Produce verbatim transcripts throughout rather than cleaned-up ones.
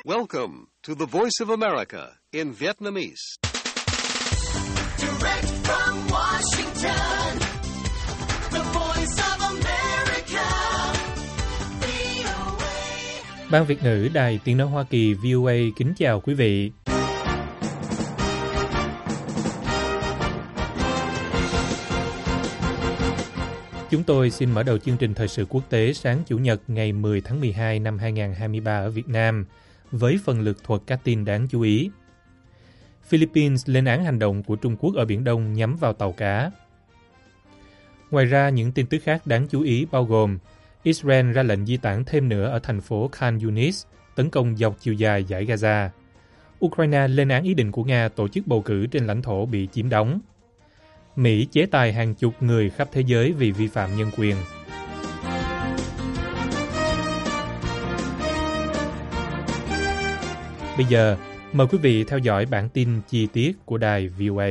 Welcome to the Voice of America in Vietnamese. Direct from Washington, the Voice of America, vê o a. Ban Việt ngữ Đài Tiếng nói Hoa Kỳ vê o a kính chào quý vị. Chúng tôi xin mở đầu chương trình thời sự quốc tế sáng Chủ nhật ngày mười tháng mười hai năm hai nghìn không trăm hai mươi ba ở Việt Nam với phần lược thuật các tin đáng chú ý. Philippines lên án hành động của Trung Quốc ở Biển Đông nhắm vào tàu cá. Ngoài ra, những tin tức khác đáng chú ý bao gồm Israel ra lệnh di tản thêm nữa ở thành phố Khan Yunis, tấn công dọc chiều dài dải Gaza. Ukraine lên án ý định của Nga tổ chức bầu cử trên lãnh thổ bị chiếm đóng. Mỹ chế tài hàng chục người khắp thế giới vì vi phạm nhân quyền. Bây giờ, mời quý vị theo dõi bản tin chi tiết của đài vê o a.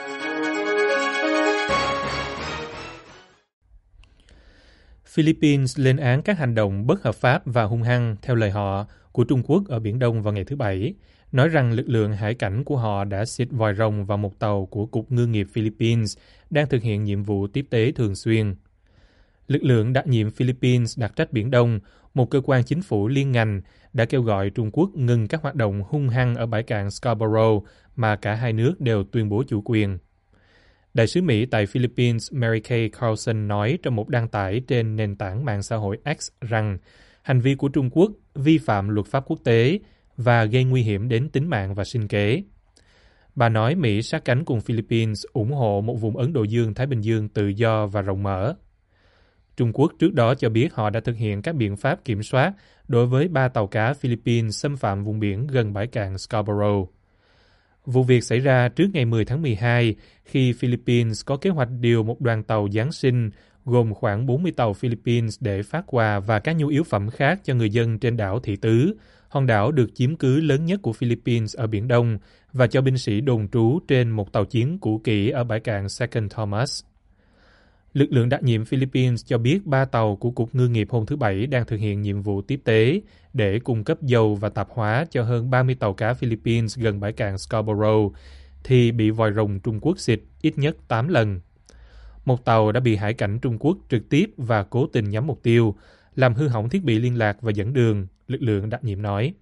Philippines lên án các hành động bất hợp pháp và hung hăng, theo lời họ, của Trung Quốc ở Biển Đông vào ngày thứ Bảy, nói rằng lực lượng hải cảnh của họ đã xịt vòi rồng vào một tàu của Cục Ngư nghiệp Philippines đang thực hiện nhiệm vụ tiếp tế thường xuyên. Lực lượng đặc nhiệm Philippines đặc trách Biển Đông, một cơ quan chính phủ liên ngành, đã kêu gọi Trung Quốc ngừng các hoạt động hung hăng ở bãi cạn Scarborough mà cả hai nước đều tuyên bố chủ quyền. Đại sứ Mỹ tại Philippines Mary Kay Carlson nói trong một đăng tải trên nền tảng mạng xã hội X rằng hành vi của Trung Quốc vi phạm luật pháp quốc tế và gây nguy hiểm đến tính mạng và sinh kế. Bà nói Mỹ sát cánh cùng Philippines ủng hộ một vùng Ấn Độ Dương-Thái Bình Dương tự do và rộng mở. Trung Quốc trước đó cho biết họ đã thực hiện các biện pháp kiểm soát đối với ba tàu cá Philippines xâm phạm vùng biển gần bãi cạn Scarborough. Vụ việc xảy ra trước ngày mười tháng mười hai khi Philippines có kế hoạch điều một đoàn tàu Giáng sinh gồm khoảng bốn mươi tàu Philippines để phát quà và các nhu yếu phẩm khác cho người dân trên đảo Thị Tứ, hòn đảo được chiếm cứ lớn nhất của Philippines ở Biển Đông, và cho binh sĩ đồn trú trên một tàu chiến cũ kỹ ở bãi cạn Second Thomas. Lực lượng đặc nhiệm Philippines cho biết ba tàu của Cục Ngư nghiệp hôm thứ Bảy đang thực hiện nhiệm vụ tiếp tế để cung cấp dầu và tạp hóa cho hơn ba mươi tàu cá Philippines gần bãi cạn Scarborough, thì bị vòi rồng Trung Quốc xịt ít nhất tám lần. Một tàu đã bị hải cảnh Trung Quốc trực tiếp và cố tình nhắm mục tiêu, làm hư hỏng thiết bị liên lạc và dẫn đường, lực lượng đặc nhiệm nói.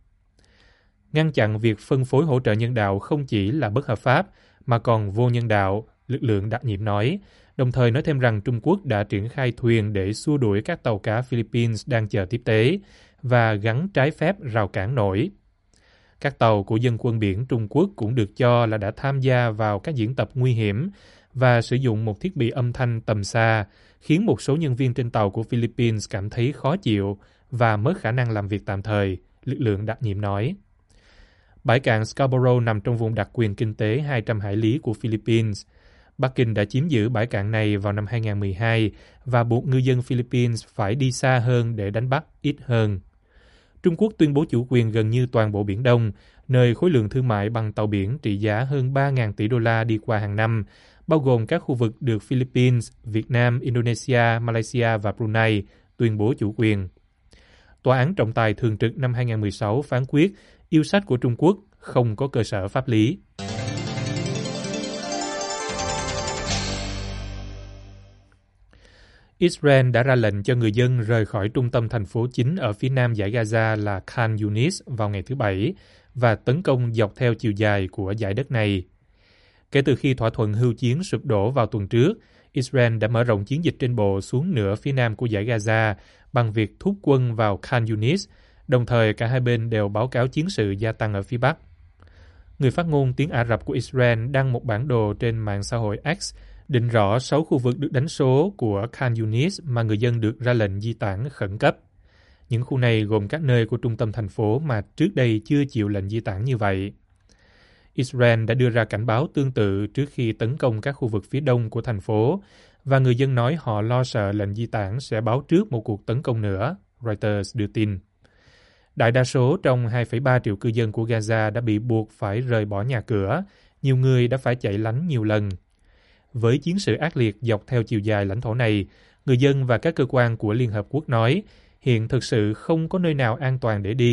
Ngăn chặn việc phân phối hỗ trợ nhân đạo không chỉ là bất hợp pháp, mà còn vô nhân đạo, lực lượng đặc nhiệm nói, đồng thời nói thêm rằng Trung Quốc đã triển khai thuyền để xua đuổi các tàu cá Philippines đang chờ tiếp tế và gắn trái phép rào cản nổi. Các tàu của dân quân biển Trung Quốc cũng được cho là đã tham gia vào các diễn tập nguy hiểm và sử dụng một thiết bị âm thanh tầm xa, khiến một số nhân viên trên tàu của Philippines cảm thấy khó chịu và mất khả năng làm việc tạm thời, lực lượng đặc nhiệm nói. Bãi cạn Scarborough nằm trong vùng đặc quyền kinh tế hai trăm hải lý của Philippines. Bắc Kinh đã chiếm giữ bãi cạn này vào năm hai nghìn không trăm mười hai và buộc ngư dân Philippines phải đi xa hơn để đánh bắt ít hơn. Trung Quốc tuyên bố chủ quyền gần như toàn bộ Biển Đông, nơi khối lượng thương mại bằng tàu biển trị giá hơn ba nghìn tỷ đô la đi qua hàng năm, bao gồm các khu vực được Philippines, Việt Nam, Indonesia, Malaysia và Brunei tuyên bố chủ quyền. Tòa án trọng tài thường trực năm hai nghìn không trăm mười sáu phán quyết yêu sách của Trung Quốc không có cơ sở pháp lý. Israel đã ra lệnh cho người dân rời khỏi trung tâm thành phố chính ở phía nam dải Gaza là Khan Yunis vào ngày thứ Bảy và tấn công dọc theo chiều dài của dải đất này. Kể từ khi thỏa thuận hưu chiến sụp đổ vào tuần trước, Israel đã mở rộng chiến dịch trên bộ xuống nửa phía nam của dải Gaza bằng việc thúc quân vào Khan Yunis, đồng thời cả hai bên đều báo cáo chiến sự gia tăng ở phía bắc. Người phát ngôn tiếng Ả Rập của Israel đăng một bản đồ trên mạng xã hội X định rõ sáu khu vực được đánh số của Khan Yunis mà người dân được ra lệnh di tản khẩn cấp. Những khu này gồm các nơi của trung tâm thành phố mà trước đây chưa chịu lệnh di tản như vậy. Israel đã đưa ra cảnh báo tương tự trước khi tấn công các khu vực phía đông của thành phố, và người dân nói họ lo sợ lệnh di tản sẽ báo trước một cuộc tấn công nữa, Reuters đưa tin. Đại đa số trong hai phẩy ba triệu cư dân của Gaza đã bị buộc phải rời bỏ nhà cửa, nhiều người đã phải chạy lánh nhiều lần. Với chiến sự ác liệt dọc theo chiều dài lãnh thổ này, người dân và các cơ quan của Liên Hợp Quốc nói hiện thực sự không có nơi nào an toàn để đi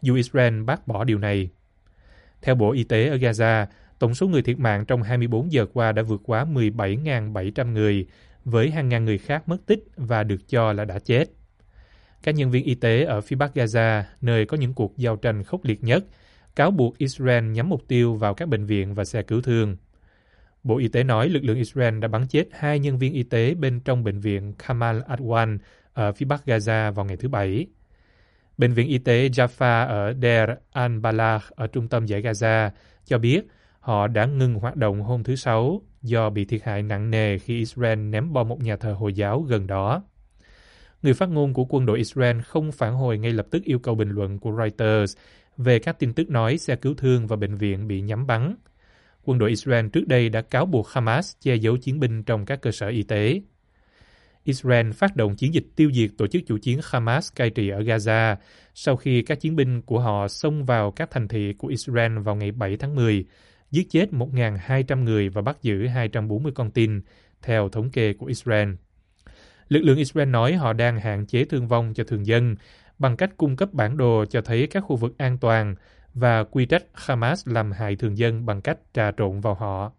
dù Israel bác bỏ điều này. Theo Bộ Y tế ở Gaza, tổng số người thiệt mạng trong hai mươi bốn giờ qua đã vượt quá mười bảy nghìn bảy trăm người, với hàng ngàn người khác mất tích và được cho là đã chết. Các nhân viên y tế ở phía bắc Gaza, nơi có những cuộc giao tranh khốc liệt nhất, cáo buộc Israel nhắm mục tiêu vào các bệnh viện và xe cứu thương. Bộ Y tế nói lực lượng Israel đã bắn chết hai nhân viên y tế bên trong bệnh viện Kamal Adwan ở phía bắc Gaza vào ngày thứ Bảy. Bệnh viện y tế Jaffa ở Deir al-Balah ở trung tâm giải Gaza cho biết họ đã ngừng hoạt động hôm thứ Sáu do bị thiệt hại nặng nề khi Israel ném bom một nhà thờ Hồi giáo gần đó. Người phát ngôn của quân đội Israel không phản hồi ngay lập tức yêu cầu bình luận của Reuters về các tin tức nói xe cứu thương và bệnh viện bị nhắm bắn. Quân đội Israel trước đây đã cáo buộc Hamas che giấu chiến binh trong các cơ sở y tế. Israel phát động chiến dịch tiêu diệt tổ chức chủ chiến Hamas cai trị ở Gaza sau khi các chiến binh của họ xông vào các thành thị của Israel vào ngày bảy tháng mười, giết chết một nghìn hai trăm người và bắt giữ hai trăm bốn mươi con tin, theo thống kê của Israel. Lực lượng Israel nói họ đang hạn chế thương vong cho thường dân bằng cách cung cấp bản đồ cho thấy các khu vực an toàn và quy trách Hamas làm hại thường dân bằng cách trà trộn vào họ.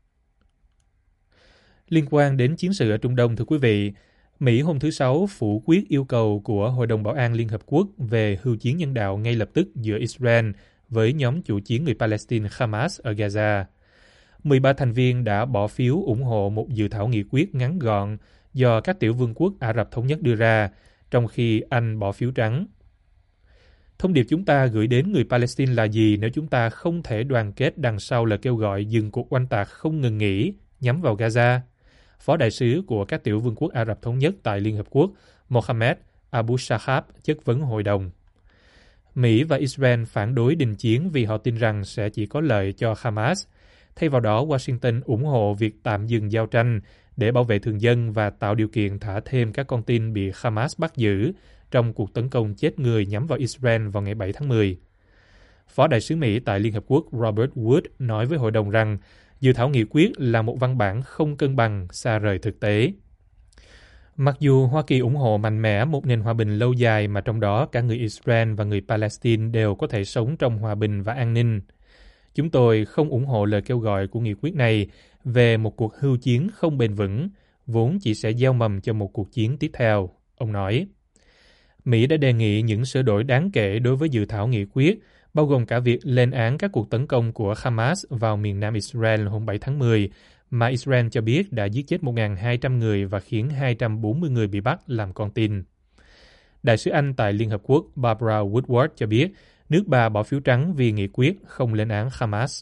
Liên quan đến chiến sự ở Trung Đông, thưa quý vị, Mỹ hôm thứ Sáu phủ quyết yêu cầu của Hội đồng Bảo an Liên Hợp Quốc về hưu chiến nhân đạo ngay lập tức giữa Israel với nhóm chủ chiến người Palestine Hamas ở Gaza. mười ba thành viên đã bỏ phiếu ủng hộ một dự thảo nghị quyết ngắn gọn do các tiểu vương quốc Ả Rập Thống Nhất đưa ra, trong khi Anh bỏ phiếu trắng. Thông điệp chúng ta gửi đến người Palestine là gì nếu chúng ta không thể đoàn kết đằng sau lời kêu gọi dừng cuộc oanh tạc không ngừng nghỉ nhắm vào Gaza? Phó đại sứ của các tiểu vương quốc Ả Rập Thống Nhất tại Liên Hợp Quốc Mohammed Abu Shahab chất vấn hội đồng. Mỹ và Israel phản đối đình chiến vì họ tin rằng sẽ chỉ có lợi cho Hamas. Thay vào đó, Washington ủng hộ việc tạm dừng giao tranh để bảo vệ thường dân và tạo điều kiện thả thêm các con tin bị Hamas bắt giữ trong cuộc tấn công chết người nhắm vào Israel vào ngày bảy tháng mười. Phó đại sứ Mỹ tại Liên Hợp Quốc Robert Wood nói với hội đồng rằng dự thảo nghị quyết là một văn bản không cân bằng, xa rời thực tế. Mặc dù Hoa Kỳ ủng hộ mạnh mẽ một nền hòa bình lâu dài mà trong đó cả người Israel và người Palestine đều có thể sống trong hòa bình và an ninh, chúng tôi không ủng hộ lời kêu gọi của nghị quyết này về một cuộc hưu chiến không bền vững, vốn chỉ sẽ gieo mầm cho một cuộc chiến tiếp theo, ông nói. Mỹ đã đề nghị những sửa đổi đáng kể đối với dự thảo nghị quyết, bao gồm cả việc lên án các cuộc tấn công của Hamas vào miền nam Israel hôm bảy tháng mười, mà Israel cho biết đã giết chết một nghìn hai trăm người và khiến hai trăm bốn mươi người bị bắt làm con tin. Đại sứ Anh tại Liên Hợp Quốc Barbara Woodward cho biết nước bà bỏ phiếu trắng vì nghị quyết không lên án Hamas.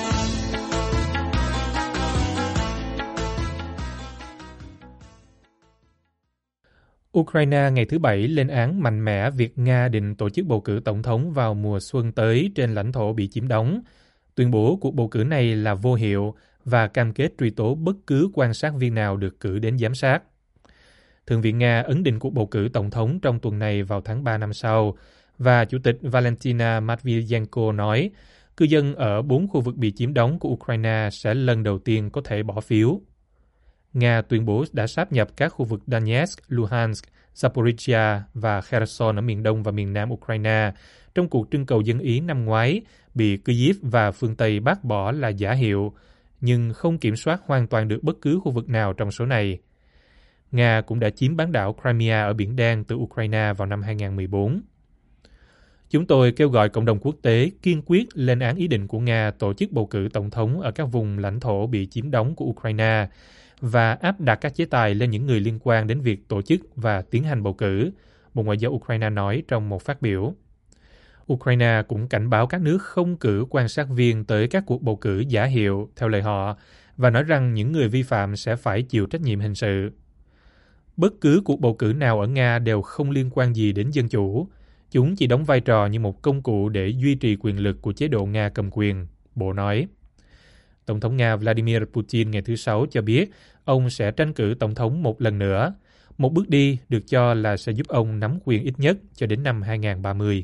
Ukraine ngày thứ Bảy lên án mạnh mẽ việc Nga định tổ chức bầu cử tổng thống vào mùa xuân tới trên lãnh thổ bị chiếm đóng, tuyên bố cuộc bầu cử này là vô hiệu và cam kết truy tố bất cứ quan sát viên nào được cử đến giám sát. Thượng viện Nga ấn định cuộc bầu cử tổng thống trong tuần này vào tháng ba năm sau, và Chủ tịch Valentina Matviyenko nói cư dân ở bốn khu vực bị chiếm đóng của Ukraine sẽ lần đầu tiên có thể bỏ phiếu. Nga tuyên bố đã sáp nhập các khu vực Donetsk, Luhansk, Zaporizhia và Kherson ở miền đông và miền nam Ukraine trong cuộc trưng cầu dân Ý năm ngoái bị Kyiv và phương Tây bác bỏ là giả hiệu, nhưng không kiểm soát hoàn toàn được bất cứ khu vực nào trong số này. Nga cũng đã chiếm bán đảo Crimea ở Biển Đen từ Ukraine vào năm hai nghìn không trăm mười bốn. Chúng tôi kêu gọi cộng đồng quốc tế kiên quyết lên án ý định của Nga tổ chức bầu cử tổng thống ở các vùng lãnh thổ bị chiếm đóng của Ukraine và áp đặt các chế tài lên những người liên quan đến việc tổ chức và tiến hành bầu cử, Bộ Ngoại giao Ukraine nói trong một phát biểu. Ukraine cũng cảnh báo các nước không cử quan sát viên tới các cuộc bầu cử giả hiệu, theo lời họ, và nói rằng những người vi phạm sẽ phải chịu trách nhiệm hình sự. Bất cứ cuộc bầu cử nào ở Nga đều không liên quan gì đến dân chủ. Chúng chỉ đóng vai trò như một công cụ để duy trì quyền lực của chế độ Nga cầm quyền, Bộ nói. Tổng thống Nga Vladimir Putin ngày thứ Sáu cho biết ông sẽ tranh cử tổng thống một lần nữa, một bước đi được cho là sẽ giúp ông nắm quyền ít nhất cho đến năm hai nghìn không trăm ba mươi.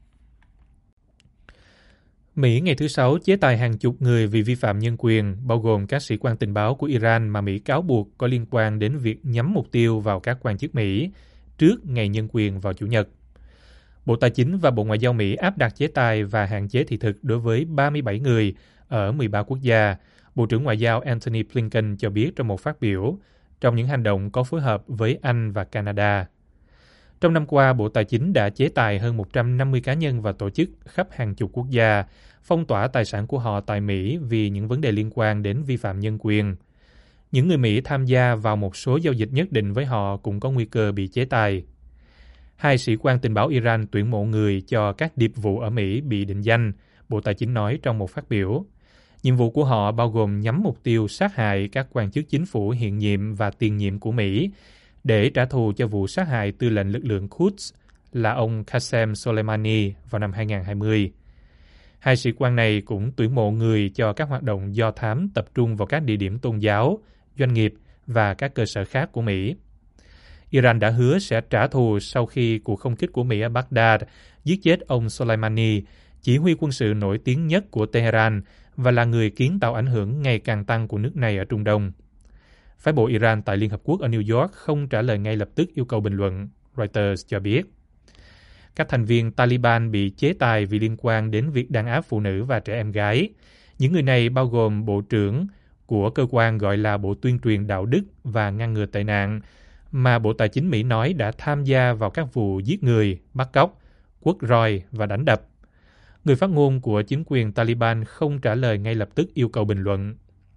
Mỹ ngày thứ Sáu chế tài hàng chục người vì vi phạm nhân quyền, bao gồm các sĩ quan tình báo của Iran mà Mỹ cáo buộc có liên quan đến việc nhắm mục tiêu vào các quan chức Mỹ trước Ngày Nhân quyền vào Chủ nhật. Bộ Tài chính và Bộ Ngoại giao Mỹ áp đặt chế tài và hạn chế thị thực đối với ba mươi bảy người ở mười ba quốc gia, Bộ trưởng Ngoại giao Antony Blinken cho biết trong một phát biểu, trong những hành động có phối hợp với Anh và Canada. Trong năm qua, Bộ Tài chính đã chế tài hơn một trăm năm mươi cá nhân và tổ chức khắp hàng chục quốc gia, phong tỏa tài sản của họ tại Mỹ vì những vấn đề liên quan đến vi phạm nhân quyền. Những người Mỹ tham gia vào một số giao dịch nhất định với họ cũng có nguy cơ bị chế tài. Hai sĩ quan tình báo Iran tuyển mộ người cho các điệp vụ ở Mỹ bị định danh, Bộ Tài chính nói trong một phát biểu. Nhiệm vụ của họ bao gồm nhắm mục tiêu sát hại các quan chức chính phủ hiện nhiệm và tiền nhiệm của Mỹ để trả thù cho vụ sát hại tư lệnh lực lượng Quds là ông Qasem Soleimani vào năm hai nghìn không trăm hai mươi. Hai sĩ quan này cũng tuyển mộ người cho các hoạt động do thám tập trung vào các địa điểm tôn giáo, doanh nghiệp và các cơ sở khác của Mỹ. Iran đã hứa sẽ trả thù sau khi cuộc không kích của Mỹ ở Baghdad giết chết ông Soleimani, chỉ huy quân sự nổi tiếng nhất của Tehran và là người kiến tạo ảnh hưởng ngày càng tăng của nước này ở Trung Đông. Phái bộ Iran tại Liên Hợp Quốc ở New York không trả lời ngay lập tức yêu cầu bình luận, Reuters cho biết. Các thành viên Taliban bị chế tài vì liên quan đến việc đàn áp phụ nữ và trẻ em gái. Những người này bao gồm bộ trưởng của cơ quan gọi là Bộ Tuyên truyền Đạo đức và Ngăn ngừa tệ nạn, mà Bộ Tài chính Mỹ nói đã tham gia vào các vụ giết người, bắt cóc, quất roi và đánh đập. Người phát ngôn của chính quyền Taliban không trả lời ngay lập tức yêu cầu bình luận.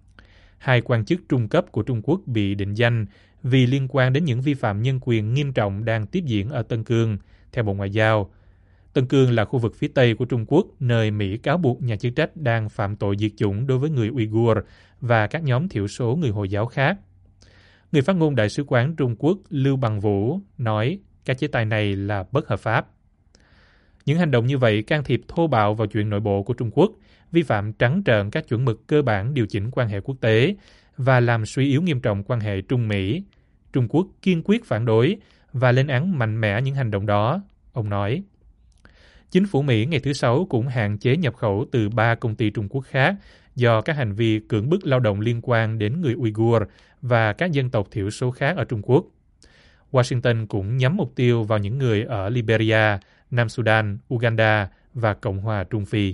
Hai quan chức trung cấp của Trung Quốc bị định danh vì liên quan đến những vi phạm nhân quyền nghiêm trọng đang tiếp diễn ở Tân Cương, theo Bộ Ngoại giao. Tân Cương là khu vực phía Tây của Trung Quốc, nơi Mỹ cáo buộc nhà chức trách đang phạm tội diệt chủng đối với người Uyghur và các nhóm thiểu số người Hồi giáo khác. Người phát ngôn Đại sứ quán Trung Quốc Lưu Bằng Vũ nói các chế tài này là bất hợp pháp. Những hành động như vậy can thiệp thô bạo vào chuyện nội bộ của Trung Quốc, vi phạm trắng trợn các chuẩn mực cơ bản điều chỉnh quan hệ quốc tế và làm suy yếu nghiêm trọng quan hệ Trung-Mỹ. Trung Quốc kiên quyết phản đối và lên án mạnh mẽ những hành động đó, ông nói. Chính phủ Mỹ ngày thứ Sáu cũng hạn chế nhập khẩu từ ba công ty Trung Quốc khác do các hành vi cưỡng bức lao động liên quan đến người Uyghur và các dân tộc thiểu số khác ở Trung Quốc. Washington cũng nhắm mục tiêu vào những người ở Liberia, Nam Sudan, Uganda và Cộng hòa Trung Phi.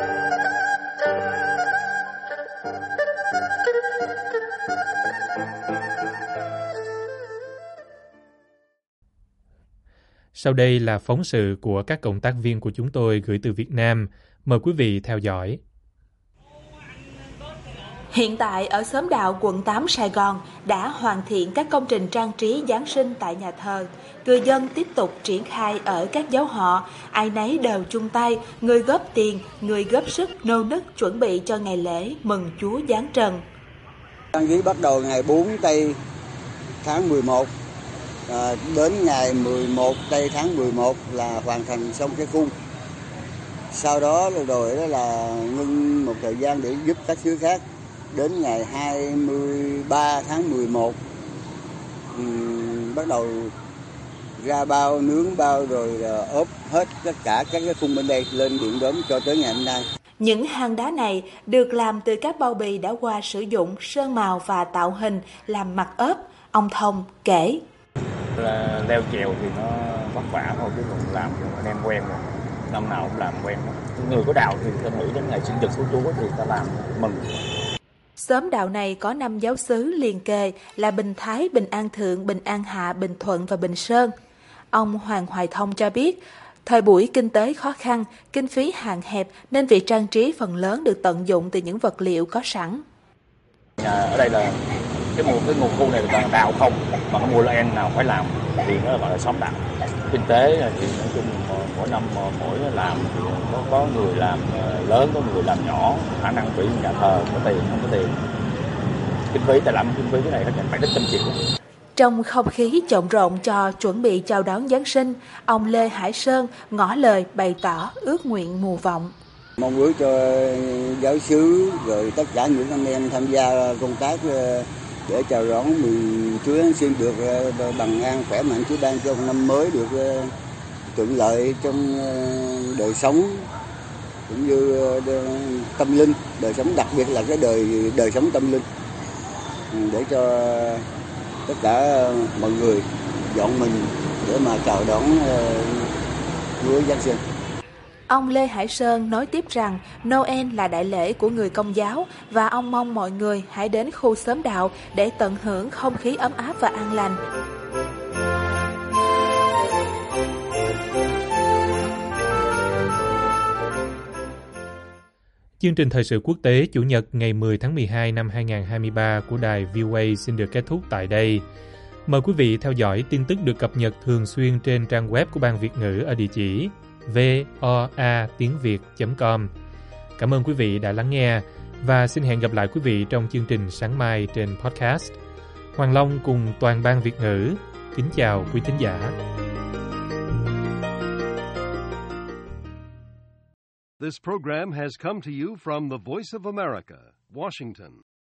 Sau đây là phóng sự của các cộng tác viên của chúng tôi gửi từ Việt Nam. Mời quý vị theo dõi. Hiện tại ở xóm Đạo, quận tám, Sài Gòn đã hoàn thiện các công trình trang trí Giáng sinh tại nhà thờ. Người dân tiếp tục triển khai ở các dấu họ, ai nấy đều chung tay, người góp tiền, người góp sức nô nức chuẩn bị cho ngày lễ mừng Chúa Giáng trần. Trang trí bắt đầu ngày bốn tây tháng mười một, à, đến ngày mười một tây tháng mười một là hoàn thành xong cái cung. Sau đó rồi đó là ngưng một thời gian để giúp các xứ khác. Đến ngày hai mươi ba tháng mười một um, bắt đầu ra bao, nướng bao rồi ốp hết tất cả các cái khung bên đây lên điện đóm cho tới ngày hôm nay. Những hang đá này được làm từ các bao bì đã qua sử dụng, sơn màu và tạo hình làm mặt ốp. Ông Thông kể. Là leo trèo thì nó vất vả thôi, chứ còn làm thì anh em quen rồi. Năm nào cũng làm quen. Người có đạo thì ta nghĩ đến ngày sinh nhật của Chúa thì ta làm mừng. Xóm Đạo này có năm giáo xứ liền kề là Bình Thái, Bình An Thượng, Bình An Hạ, Bình Thuận và Bình Sơn. Ông Hoàng Hoài Thông cho biết, thời buổi kinh tế khó khăn, kinh phí hạn hẹp nên việc trang trí phần lớn được tận dụng từ những vật liệu có sẵn. À, ở đây là cái nguồn cái nguồn khu này là đạo không, mà cái mùa Noel nào phải làm thì nó gọi là xóm đạo. Kinh tế thì nói chung mỗi năm mỗi làm thì có, có người làm lớn, có người làm nhỏ, khả năng bị nhà thờ có tiền không có tiền. Kinh phí ta làm kinh phí cái này nó phải đến trăm triệu. Trong không khí trộn rộn cho chuẩn bị chào đón Giáng sinh, ông Lê Hải Sơn ngỏ lời bày tỏ ước nguyện mùa vọng. Mong ước cho giáo xứ rồi tất cả những anh em tham gia công tác để chào đón mừng Chúa Giáng sinh được bằng an khỏe mạnh, Chúa ban cho năm mới được thuận lợi trong đời sống cũng như tâm linh, đời sống đặc biệt là cái đời đời sống tâm linh, để cho tất cả mọi người dọn mình để mà chào đón của Giáng sinh. Ông Lê Hải Sơn nói tiếp rằng Noel là đại lễ của người Công giáo và ông mong mọi người hãy đến khu xóm đạo để tận hưởng không khí ấm áp và an lành. Chương trình thời sự quốc tế Chủ nhật ngày mười tháng mười hai năm hai nghìn không trăm hai mươi ba của đài vê o a xin được kết thúc tại đây. Mời quý vị theo dõi tin tức được cập nhật thường xuyên trên trang web của Ban Việt ngữ ở địa chỉ voa tiếng việt chấm com. Cảm ơn quý vị đã lắng nghe và xin hẹn gặp lại quý vị trong chương trình sáng mai trên podcast. Hoàng Long cùng toàn Ban Việt ngữ kính chào quý thính giả. This program has come to you from the Voice of America, Washington.